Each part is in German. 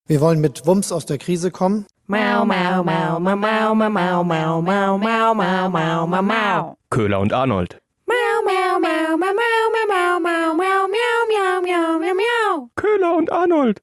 Wir wollen mit Wumms aus der Krise kommen. Mau, mau, mau, mau, mau, mau, mau, mau, mau, mau, mau, mau, mau, mau. Köhler und Arnold. Mau, mau, mau, mau, mau, mau, mau, mau, mau, miau, miau, miau, miau. Köhler und Arnold.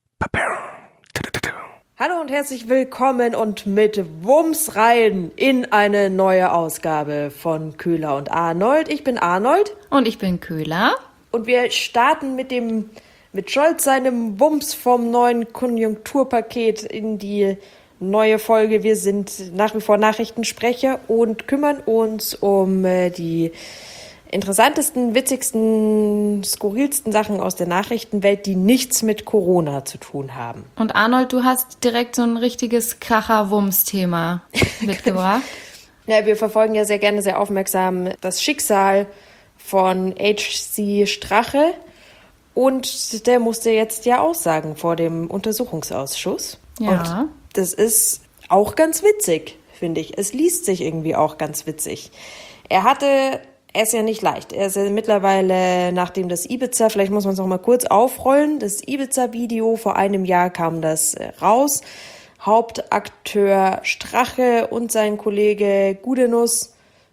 Hallo und herzlich willkommen und mit Wumms rein in eine neue Ausgabe von Köhler und Arnold. Ich bin Arnold. Und ich bin Köhler. Und wir starten mit Scholz seinem Wumms vom neuen Konjunkturpaket in die neue Folge. Wir sind nach wie vor Nachrichtensprecher und kümmern uns um die interessantesten, witzigsten, skurrilsten Sachen aus der Nachrichtenwelt, die nichts mit Corona zu tun haben. Und Arnold, du hast direkt so ein richtiges Kracher-Wumms-Thema mitgebracht. Ja, wir verfolgen ja sehr gerne, sehr aufmerksam das Schicksal von H.C. Strache. Und der musste jetzt ja aussagen vor dem Untersuchungsausschuss. Ja. Und das ist auch ganz witzig, finde ich. Es liest sich irgendwie auch ganz witzig. Er ist ja nicht leicht. Er ist ja mittlerweile, nachdem das Ibiza, vielleicht muss man es noch mal kurz aufrollen, das Ibiza-Video, vor einem Jahr kam das raus. Hauptakteur Strache und sein Kollege Gudenus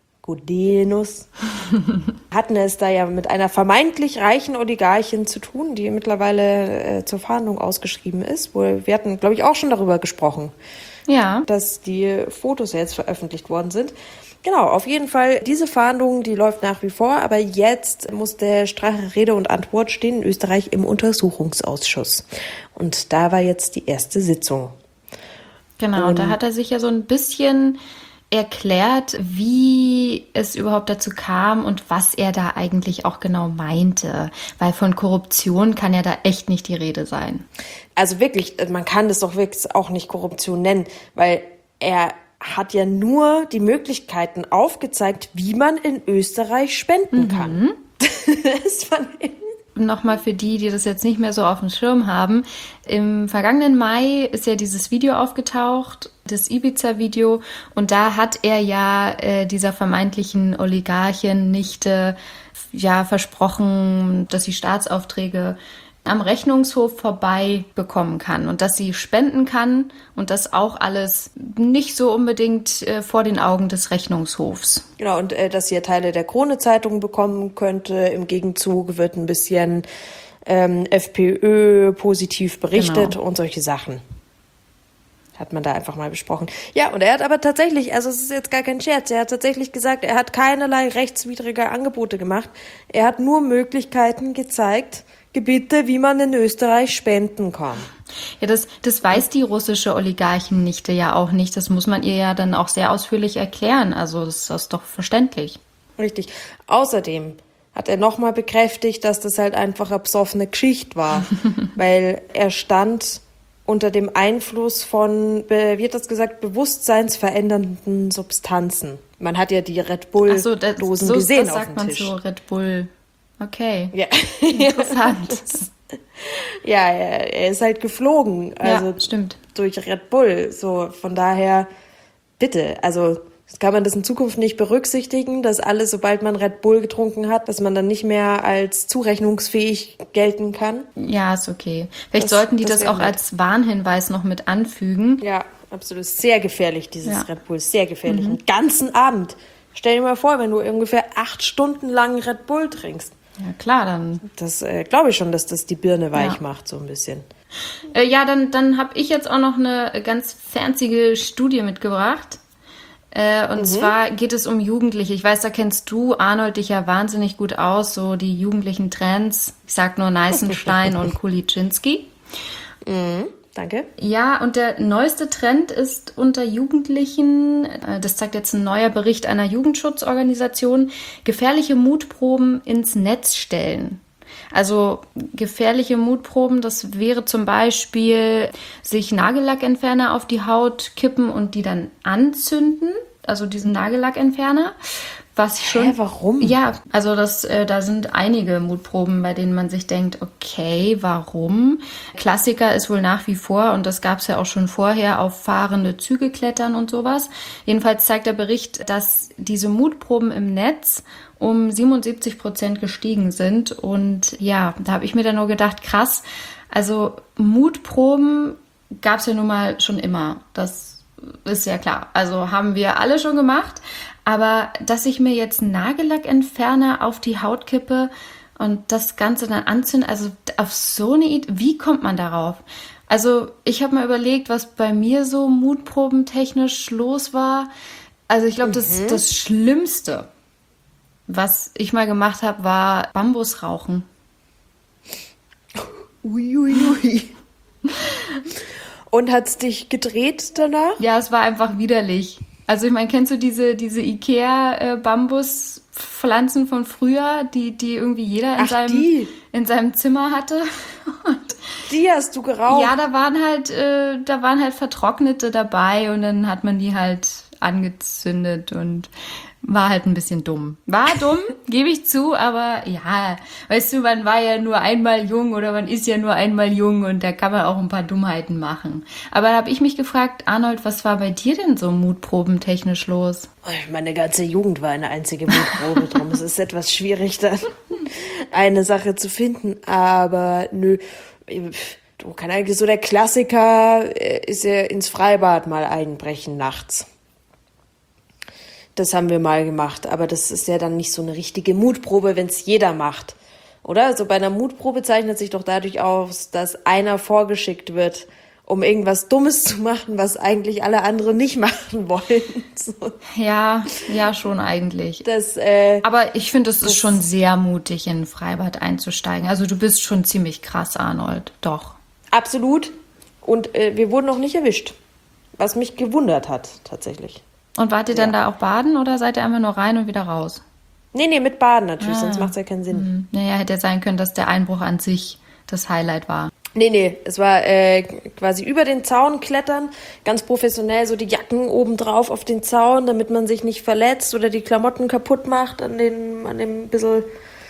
hatten es da ja mit einer vermeintlich reichen Oligarchin zu tun, die mittlerweile zur Fahndung ausgeschrieben ist. Wir hatten, glaube ich, auch schon darüber gesprochen, Ja. dass die Fotos jetzt veröffentlicht worden sind. Genau, auf jeden Fall, diese Fahndung, die läuft nach wie vor, aber jetzt muss der Strache Rede und Antwort stehen in Österreich im Untersuchungsausschuss. Und da war jetzt die erste Sitzung. Genau, und da hat er sich ja so ein bisschen erklärt, wie es überhaupt dazu kam und was er da eigentlich auch genau meinte. Weil von Korruption kann ja da echt nicht die Rede sein. Also wirklich, man kann das doch wirklich auch nicht Korruption nennen, weil er hat ja nur die Möglichkeiten aufgezeigt, wie man in Österreich spenden kann. Das fand ich. Nochmal für die das jetzt nicht mehr so auf dem Schirm haben. Im vergangenen Mai ist ja dieses Video aufgetaucht, das Ibiza-Video. Und da hat er ja dieser vermeintlichen Oligarchin Nichte versprochen, dass sie Staatsaufträge am Rechnungshof vorbei bekommen kann und dass sie spenden kann und das auch alles nicht so unbedingt vor den Augen des Rechnungshofs. Genau, und dass sie ja Teile der Krone-Zeitung bekommen könnte. Im Gegenzug wird ein bisschen FPÖ positiv berichtet und solche Sachen. Hat man da einfach mal besprochen. Ja, und er hat aber tatsächlich, also es ist jetzt gar kein Scherz, er hat tatsächlich gesagt, er hat keinerlei rechtswidrige Angebote gemacht. Er hat nur Möglichkeiten gezeigt, Gebiete, wie man in Österreich spenden kann. Ja, das weiß die russische Oligarchennichte ja auch nicht. Das muss man ihr ja dann auch sehr ausführlich erklären. Also das ist doch verständlich. Richtig. Außerdem hat er nochmal bekräftigt, dass das halt einfach eine besoffene Geschichte war. Weil er stand unter dem Einfluss von, wie hat das gesagt, bewusstseinsverändernden Substanzen. Man hat ja die Red Bull-Dosen gesehen das auf sagt dem man Tisch. so, Red Bull. Okay. Ja. Interessant. Ja, er ist halt geflogen. Also ja, stimmt. Durch Red Bull. So, von daher, bitte. Also, kann man das in Zukunft nicht berücksichtigen, dass alles, sobald man Red Bull getrunken hat, dass man dann nicht mehr als zurechnungsfähig gelten kann? Ja, ist okay. Vielleicht sollten die das auch als Warnhinweis noch mit anfügen. Ja, absolut. Sehr gefährlich, dieses Red Bull. Sehr gefährlich. Einen ganzen Abend. Stell dir mal vor, wenn du ungefähr 8 Stunden lang Red Bull trinkst. Ja, klar, dann. Das glaube ich schon, dass das die Birne weich macht, so ein bisschen. Dann habe ich jetzt auch noch eine ganz fancy Studie mitgebracht. Und zwar geht es um Jugendliche. Ich weiß, da kennst du, Arnold, dich ja wahnsinnig gut aus, so die jugendlichen Trends. Ich sag nur Neißenstein und Kuliczynski. Danke. Ja, und der neueste Trend ist unter Jugendlichen, das zeigt jetzt ein neuer Bericht einer Jugendschutzorganisation, gefährliche Mutproben ins Netz stellen. Also gefährliche Mutproben, das wäre zum Beispiel sich Nagellackentferner auf die Haut kippen und die dann anzünden, also diesen Nagellackentferner. Was schon. Warum? Ja, also da sind einige Mutproben, bei denen man sich denkt, okay, warum? Klassiker ist wohl nach wie vor, und das gab es ja auch schon vorher, auf fahrende Züge klettern und sowas. Jedenfalls zeigt der Bericht, dass diese Mutproben im Netz um 77% gestiegen sind. Und ja, da habe ich mir dann nur gedacht, krass, also Mutproben gab es ja nun mal schon immer. Das ist ja klar. Also haben wir alle schon gemacht. Aber dass ich mir jetzt Nagellackentferner auf die Haut kippe und das Ganze dann anzünde, also auf so eine Idee, wie kommt man darauf? Also ich habe mal überlegt, was bei mir so mutprobentechnisch los war. Also ich glaube, das Schlimmste, was ich mal gemacht habe, war Bambusrauchen. Uiuiui. Und hat's dich gedreht danach? Ja, es war einfach widerlich. Also ich meine, kennst du diese Ikea-Bambuspflanzen von früher, die irgendwie jeder in seinem Zimmer hatte? Und die hast du geraucht? Ja, da waren halt vertrocknete dabei und dann hat man die halt angezündet und war halt ein bisschen dumm. War dumm, gebe ich zu, aber ja, weißt du, man war ja nur einmal jung oder man ist ja nur einmal jung und da kann man auch ein paar Dummheiten machen. Aber da habe ich mich gefragt, Arnold, was war bei dir denn so mutprobentechnisch los? Meine ganze Jugend war eine einzige Mutprobe, darum ist es etwas schwierig, dann eine Sache zu finden, aber nö. Du, kann eigentlich so der Klassiker ist ja ins Freibad mal einbrechen nachts. Das haben wir mal gemacht, aber das ist ja dann nicht so eine richtige Mutprobe, wenn es jeder macht, oder? Also bei einer Mutprobe zeichnet sich doch dadurch aus, dass einer vorgeschickt wird, um irgendwas Dummes zu machen, was eigentlich alle anderen nicht machen wollen. So. Ja, schon eigentlich. Aber ich finde, es ist schon sehr mutig, in ein Freibad einzusteigen. Also du bist schon ziemlich krass, Arnold, doch. Absolut. Und wir wurden noch nicht erwischt, was mich gewundert hat, tatsächlich. Und wart ihr dann da auch baden oder seid ihr einfach nur rein und wieder raus? Nee, mit Baden natürlich, sonst macht es ja keinen Sinn. Naja, hätte ja sein können, dass der Einbruch an sich das Highlight war. Nee, es war quasi über den Zaun klettern, ganz professionell so die Jacken oben drauf auf den Zaun, damit man sich nicht verletzt oder die Klamotten kaputt macht an dem bisschen,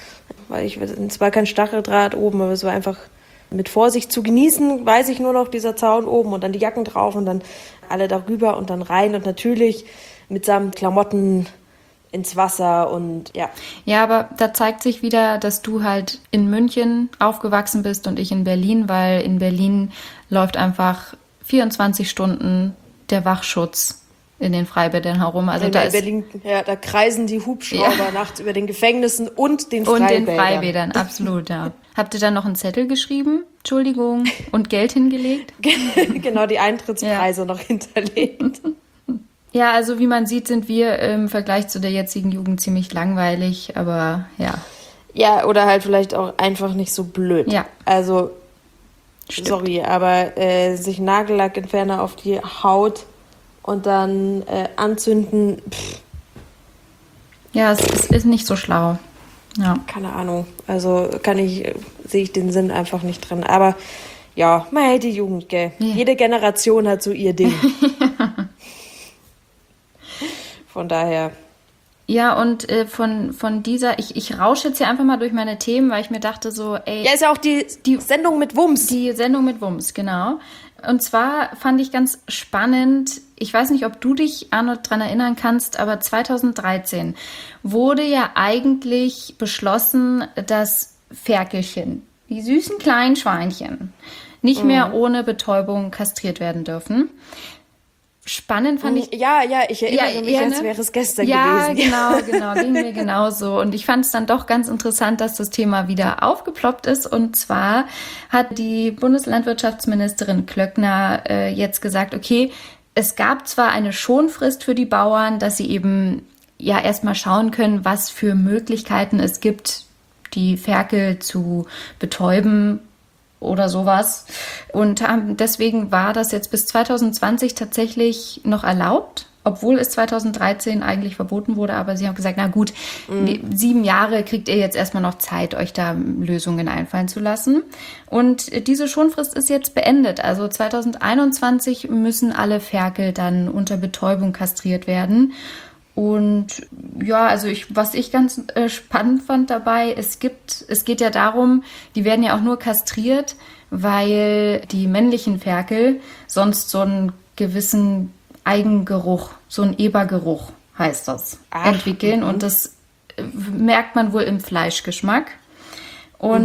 es war kein Stacheldraht oben, aber es war einfach mit Vorsicht zu genießen, weiß ich nur noch, dieser Zaun oben und dann die Jacken drauf und dann alle darüber und dann rein und natürlich mitsamt Klamotten ins Wasser und ja. Ja, aber da zeigt sich wieder, dass du halt in München aufgewachsen bist und ich in Berlin, weil in Berlin läuft einfach 24 Stunden der Wachschutz in den Freibädern herum. Also in Berlin, da kreisen die Hubschrauber nachts über den Gefängnissen und den Freibädern. Und den Freibädern, absolut, ja. Habt ihr dann noch einen Zettel geschrieben? Entschuldigung. Und Geld hingelegt? Genau, die Eintrittspreise noch hinterlegt. Ja, also wie man sieht, sind wir im Vergleich zu der jetzigen Jugend ziemlich langweilig, aber ja. Ja, oder halt vielleicht auch einfach nicht so blöd. Ja. Also, Stimmt. Sorry, aber sich Nagellackentferner auf die Haut und dann anzünden, Ja, es ist nicht so schlau. Ja. Keine Ahnung. Also sehe ich den Sinn einfach nicht drin. Aber ja, die Jugend, gell. Ja. Jede Generation hat so ihr Ding. Von daher. Ja, und von dieser, ich rausche jetzt hier einfach mal durch meine Themen, weil ich mir dachte so, ey. Ja, ist ja auch die Sendung mit Wumms. Die Sendung mit Wumms, genau. Und zwar fand ich ganz spannend, ich weiß nicht, ob du dich, Arnold, dran erinnern kannst, aber 2013 wurde ja eigentlich beschlossen, dass Ferkelchen, die süßen kleinen Schweinchen, nicht mehr ohne Betäubung kastriert werden dürfen. Spannend fand ich. Ja, ich erinnere mich, als wäre es gestern gewesen. Ja, genau, ging mir genauso. Und ich fand es dann doch ganz interessant, dass das Thema wieder aufgeploppt ist. Und zwar hat die Bundeslandwirtschaftsministerin Klöckner jetzt gesagt, okay, es gab zwar eine Schonfrist für die Bauern, dass sie eben ja erstmal schauen können, was für Möglichkeiten es gibt, die Ferkel zu betäuben oder sowas. Und deswegen war das jetzt bis 2020 tatsächlich noch erlaubt, obwohl es 2013 eigentlich verboten wurde. Aber sie haben gesagt, na gut, 7 Jahre kriegt ihr jetzt erstmal noch Zeit, euch da Lösungen einfallen zu lassen. Und diese Schonfrist ist jetzt beendet. Also 2021 müssen alle Ferkel dann unter Betäubung kastriert werden. Und ja, also was ich ganz spannend fand dabei, es geht ja darum, die werden ja auch nur kastriert, weil die männlichen Ferkel sonst so einen gewissen Eigengeruch, so einen Ebergeruch heißt das, entwickeln. Und das merkt man wohl im Fleischgeschmack. Und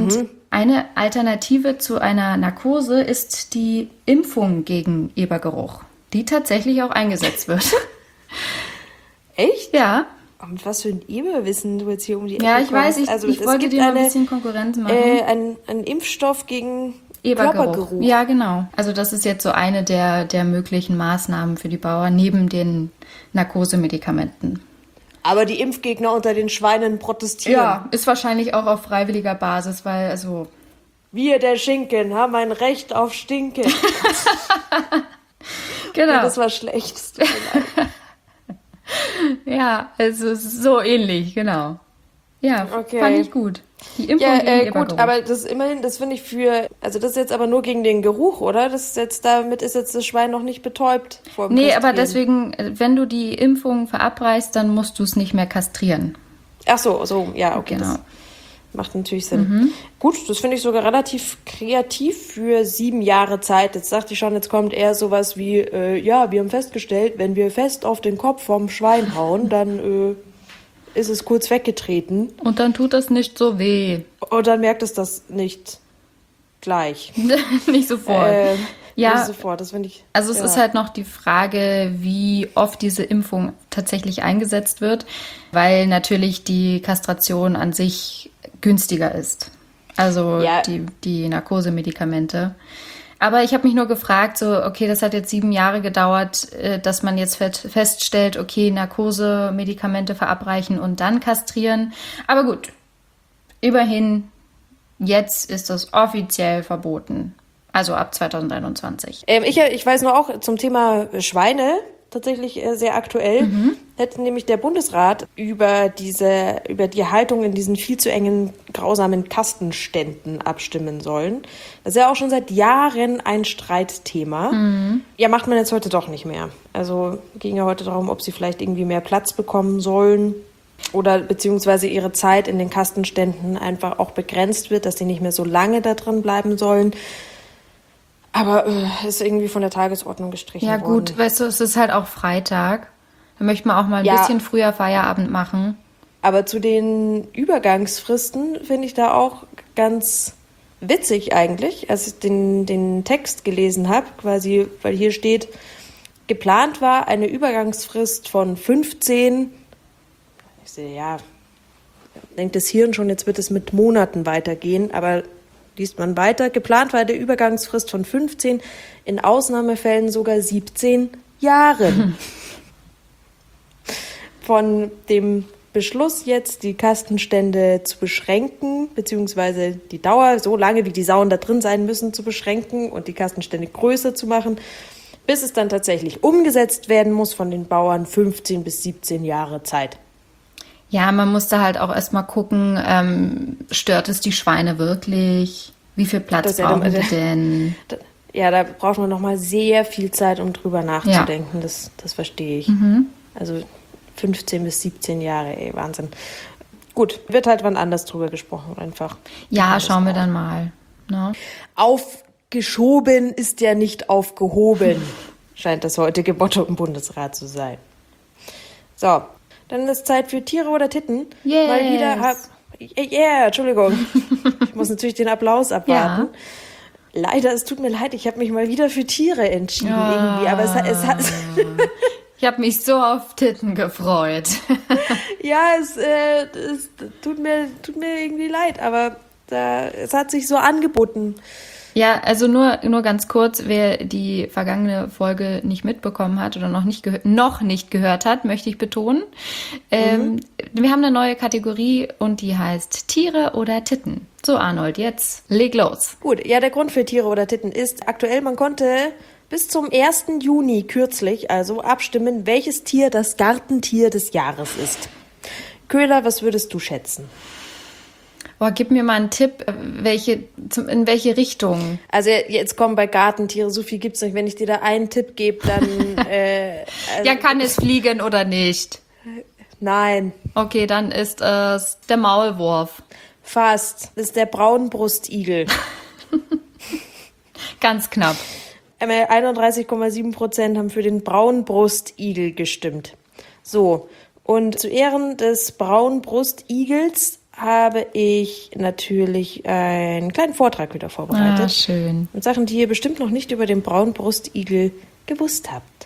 Eine Alternative zu einer Narkose ist die Impfung gegen Ebergeruch, die tatsächlich auch eingesetzt wird. Echt? Ja. Und was für ein Eberwissen du jetzt hier um die Ecke Ja, ich weiß, kommst. ich wollte dir mal ein bisschen Konkurrenz machen. Ein Impfstoff gegen Ebergeruch. Körpergeruch. Ja, genau. Also das ist jetzt so eine der möglichen Maßnahmen für die Bauern neben den Narkosemedikamenten. Aber die Impfgegner unter den Schweinen protestieren. Ja, ist wahrscheinlich auch auf freiwilliger Basis, weil also... Wir, der Schinken, haben ein Recht auf Stinken. Genau. Ja, das war schlecht. Es tut mir leid. Ja, also so ähnlich, genau. Ja, Okay. fand ich gut. Die Impfung Ja, gegen gut, Ebergeruch. aber das immerhin, das finde ich also das ist jetzt aber nur gegen den Geruch, oder? Damit ist jetzt das Schwein noch nicht betäubt vor dem Nee, aber Kastrieren. deswegen, wenn du die Impfung verabreichst, dann musst du es nicht mehr kastrieren. Ach so, ja, okay, Genau. das macht natürlich Sinn. Gut, das finde ich sogar relativ kreativ für 7 Jahre Zeit. Jetzt dachte ich schon, jetzt kommt eher sowas wie, wir haben festgestellt, wenn wir fest auf den Kopf vom Schwein hauen, dann ist es kurz weggetreten Und dann tut das nicht so weh. und dann merkt es das nicht gleich. Nicht sofort. Ja. Nicht sofort, das finde ich. Also es ist halt noch die Frage, wie oft diese Impfung tatsächlich eingesetzt wird, weil natürlich die Kastration an sich günstiger ist. Also Ja. die Narkosemedikamente. Aber ich habe mich nur gefragt, so, okay, das hat jetzt 7 Jahre gedauert, dass man jetzt feststellt, okay, Narkosemedikamente verabreichen und dann kastrieren. Aber gut, immerhin, jetzt ist das offiziell verboten. Also ab 2021. Ich weiß nur auch zum Thema Schweine, tatsächlich sehr aktuell, hätte nämlich der Bundesrat über die Haltung in diesen viel zu engen, grausamen Kastenständen abstimmen sollen. Das ist ja auch schon seit Jahren ein Streitthema. Ja, macht man jetzt heute doch nicht mehr. Also ging ja heute darum, ob sie vielleicht irgendwie mehr Platz bekommen sollen oder beziehungsweise ihre Zeit in den Kastenständen einfach auch begrenzt wird, dass sie nicht mehr so lange da drin bleiben sollen. Aber ist irgendwie von der Tagesordnung gestrichen Ja worden. gut, weißt du, es ist halt auch Freitag. Da möchte man auch mal ein Ja. bisschen früher Feierabend machen. Aber zu den Übergangsfristen finde ich da auch ganz witzig eigentlich, als ich den Text gelesen habe, quasi, weil hier steht, geplant war eine Übergangsfrist von 15, ich sehe, ja, denkt das Hirn schon, jetzt wird es mit Monaten weitergehen, aber liest man weiter, geplant war eine Übergangsfrist von 15, in Ausnahmefällen sogar 17 Jahren. Von dem Beschluss jetzt, die Kastenstände zu beschränken, beziehungsweise die Dauer, so lange wie die Sauen da drin sein müssen, zu beschränken und die Kastenstände größer zu machen, bis es dann tatsächlich umgesetzt werden muss von den Bauern, 15 bis 17 Jahre Zeit. Ja, man musste halt auch erstmal gucken, stört es die Schweine wirklich? Wie viel Platz Das ist ja brauchen dann- die denn? Ja, da braucht man nochmal sehr viel Zeit, um drüber nachzudenken. Das verstehe ich. Also 15 bis 17 Jahre, ey, Wahnsinn. Gut, wird halt wann anders drüber gesprochen einfach. Ja, schauen wir dann mal. Ne? Aufgeschoben ist ja nicht aufgehoben, scheint das heutige Motto im Bundesrat zu sein. So, dann ist Zeit für Tiere oder Titten. Yes. Mal wieder Entschuldigung. Ich muss natürlich den Applaus abwarten. Leider, es tut mir leid, ich habe mich mal wieder für Tiere entschieden irgendwie, aber es hat Ich habe mich so auf Titten gefreut. ja, es tut mir irgendwie leid, aber es hat sich so angeboten. Ja, also nur ganz kurz, wer die vergangene Folge nicht mitbekommen hat oder noch nicht gehört hat, möchte ich betonen. Wir haben eine neue Kategorie und die heißt Tiere oder Titten. So, Arnold, jetzt leg los. Gut, ja, der Grund für Tiere oder Titten ist aktuell, man konnte bis zum 1. Juni kürzlich also abstimmen, welches Tier das Gartentier des Jahres ist. Köhler, was würdest du schätzen? Boah, gib mir mal einen Tipp, in welche Richtung? Also jetzt kommen bei Gartentiere, so viel gibt's nicht. Wenn ich dir da einen Tipp gebe, dann Ja, kann es fliegen oder nicht? nein, Okay, dann ist es der Maulwurf. fast. Das ist der Braunbrustigel. Ganz knapp. 31,7% haben für den Braunbrustigel gestimmt. So, und zu Ehren des Braunbrustigels habe ich natürlich einen kleinen Vortrag wieder vorbereitet. Ah, schön. Mit Sachen, die ihr bestimmt noch nicht über den Braunbrustigel gewusst habt.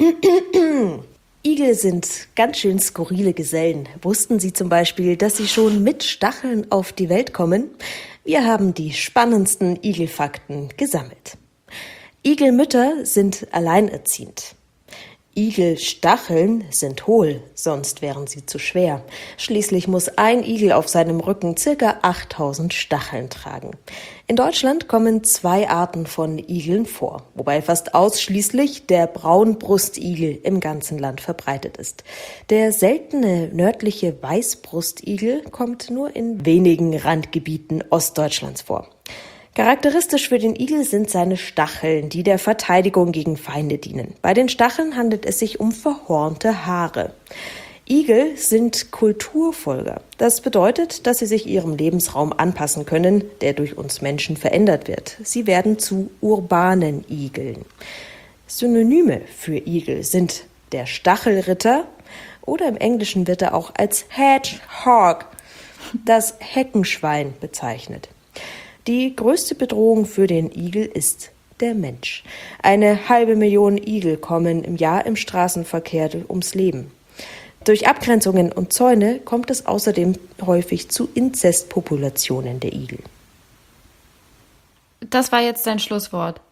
Igel sind ganz schön skurrile Gesellen. Wussten Sie zum Beispiel, dass sie schon mit Stacheln auf die Welt kommen? Wir haben die spannendsten Igelfakten gesammelt. Igelmütter sind alleinerziehend. Igelstacheln sind hohl, sonst wären sie zu schwer. Schließlich muss ein Igel auf seinem Rücken ca. 8000 Stacheln tragen. In Deutschland kommen 2 Arten von Igeln vor, wobei fast ausschließlich der Braunbrustigel im ganzen Land verbreitet ist. Der seltene nördliche Weißbrustigel kommt nur in wenigen Randgebieten Ostdeutschlands vor. Charakteristisch für den Igel sind seine Stacheln, die der Verteidigung gegen Feinde dienen. Bei den Stacheln handelt es sich um verhornte Haare. Igel sind Kulturfolger. Das bedeutet, dass sie sich ihrem Lebensraum anpassen können, der durch uns Menschen verändert wird. Sie werden zu urbanen Igeln. Synonyme für Igel sind der Stachelritter oder im Englischen wird er auch als Hedgehog, das Heckenschwein, bezeichnet. Die größte Bedrohung für den Igel ist der Mensch. 500.000 Igel kommen im Jahr im Straßenverkehr ums Leben. Durch Abgrenzungen und Zäune kommt es außerdem häufig zu Inzestpopulationen der Igel. Das war jetzt dein Schlusswort.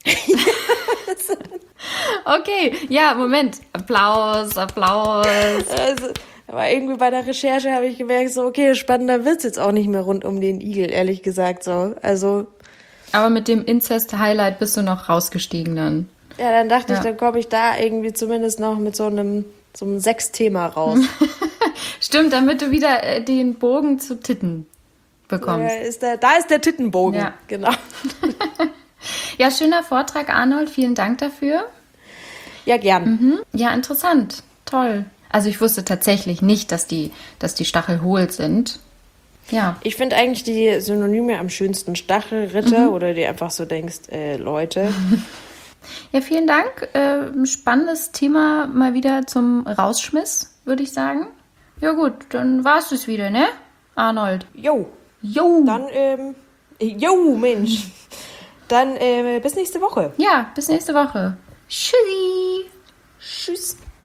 Okay, ja, Moment. Applaus. Aber irgendwie bei der Recherche habe ich gemerkt, so okay, spannender wird's jetzt auch nicht mehr rund um den Igel, ehrlich gesagt. So, also. Aber mit dem Inzest-Highlight bist du noch rausgestiegen dann. Ja, dann dachte ich, dann komme ich da irgendwie zumindest noch mit so einem Sexthema raus. Stimmt, damit du wieder den Bogen zu Titten bekommst. Da ist der Tittenbogen, ja. Genau. Ja, schöner Vortrag, Arnold. Vielen Dank dafür. Ja, gern. Ja, interessant. Toll. Also ich wusste tatsächlich nicht, dass die Stachel hohl sind. Ja. Ich finde eigentlich die Synonyme am schönsten. Stachelritter oder die einfach so denkst, Leute. Ja, vielen Dank. Spannendes Thema mal wieder zum Rausschmiss, würde ich sagen. Ja gut, dann war's es wieder, ne, Arnold? Jo. Dann, Mensch. Dann bis nächste Woche. Ja, bis nächste Woche. Tschüssi. Tschüss.